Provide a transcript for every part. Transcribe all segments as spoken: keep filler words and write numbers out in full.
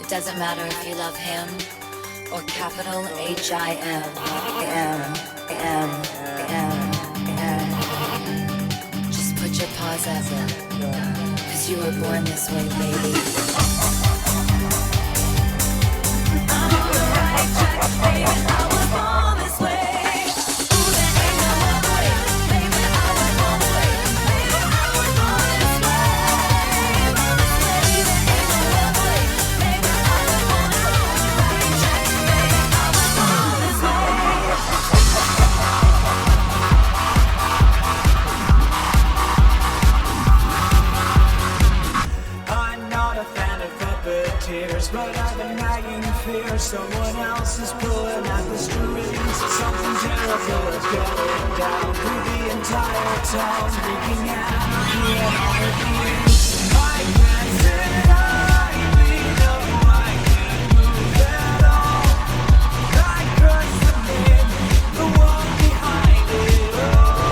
Doesn't matter if you love him or capital H I M. M, M, M, M. Just put your paws up, cause you were born this way, baby. I'm on the right track, baby. I was born this way. Ooh, there ain't no other way, baby. I was born this way, baby. I was born this way. There ain't no other way, baby. I was born on the right track, baby. I was born this way. I'm not a fan of puppeteers, but I've been nagging fear someone else is pulling at the strings. Something terrible is going down through the entire town, freaking out. Yeah, I can't deny we know I can't move at all. I could submit the one behind it all.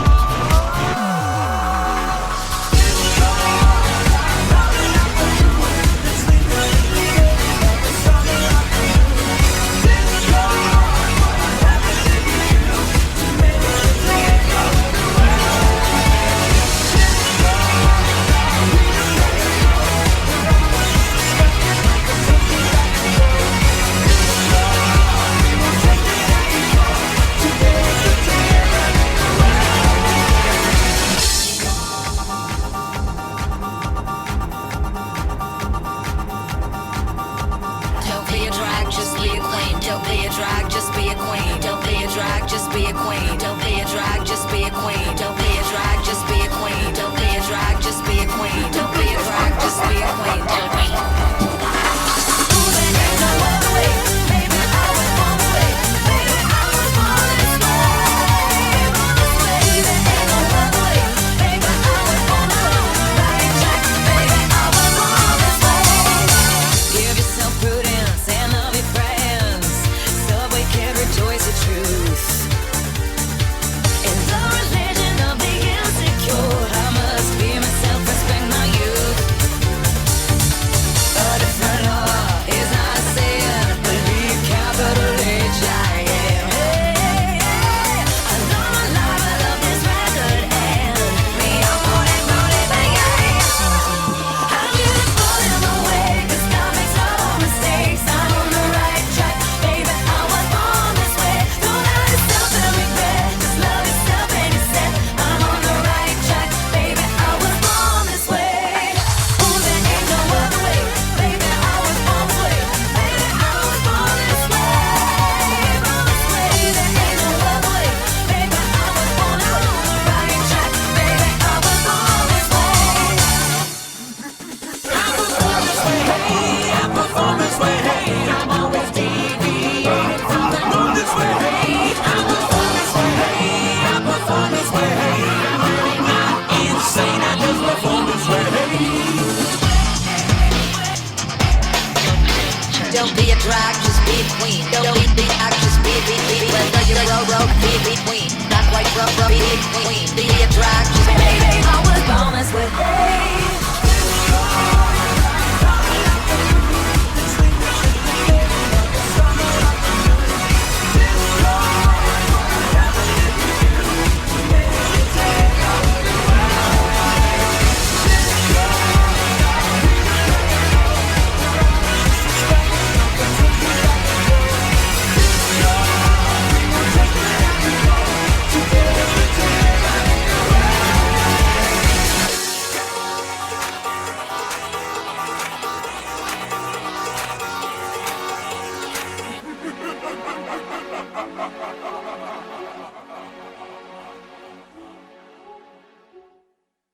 Don't be a drag, just be a queen. Don't be a drag, just be a queen. Don't be a drag, just be a queen. Don't be a drag, just be a queen. Don't be a drag, just be a queen. Don't be a drag, just be a queen. Don't be a drag, just be a queen. Don't be. Ooh, there ain't no other way, baby. I was born this way, baby. I was born this way. There ain't no other way, baby. I was born on the right track, baby. I was born this way. Give yourself prudence and love your friends. Subway can rejoice the truth. In the religion of the insecure, I must be myself, respect my youth. A different law is not a sin. Believe capital H I M. Hey, hey, hey. I know my life, I love this record and me, I'm on it, on it, baby. I'm beautiful in the way, 'cause God makes no mistakes. I'm on the right track, baby. I was born this way. Don't hurt yourself and regret. Just love yourself and you said I'm on the right track, baby. I was born this way. Ooh, there ain't no other way, baby. I was born this way, baby. I was born this way. Born this way. There ain't no other way, baby. I was born on the right track, baby. I was born this way. I'm always deviating from the norm. This way, hey, I perform this way, hey, I perform this way, hey. I'm really not insane, I just perform this way, hey. Don't be a drag, just be a queen. Don't be the act, just be be be. Whether you're a rogue, be be queen. Not quite rough, be a queen. Be a drag, just be. I was born this way, hey.